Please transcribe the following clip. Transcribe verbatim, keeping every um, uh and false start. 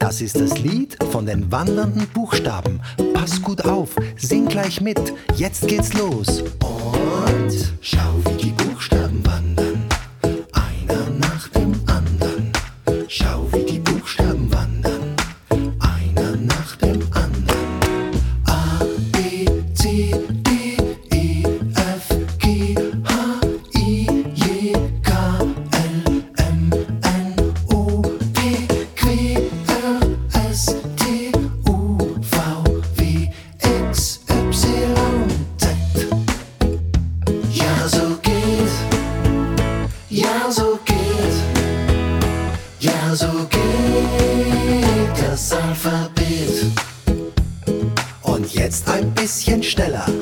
Das ist das Lied von den wandernden Buchstaben. Pass gut auf, sing gleich mit, jetzt geht's los. Und schau, wie die Buchstaben wandern, einer nach dem anderen. Schau, wie die Buchstaben wandern, einer nach dem anderen. A, B, C, D, E, F, G, H, I, J, K, L, M, N, O, P, Q, R, S, T, U, V, W, X, Y, Z. Ja, so geht, ja, so geht, ja, so geht das Alphabet. Und jetzt ein bisschen schneller.